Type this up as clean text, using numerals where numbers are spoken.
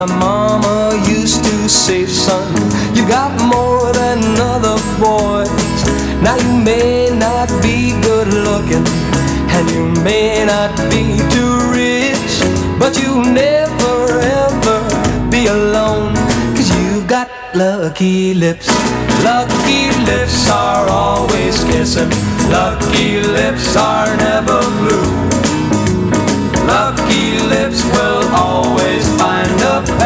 My mama used to say, son, you got more than other boys. Now you may not be good looking, and you may not be too rich, but you'll never ever be alone, 'cause you've got lucky lips. Lucky lips are always kissing. Lucky lips are never blue. Lucky lips will always find a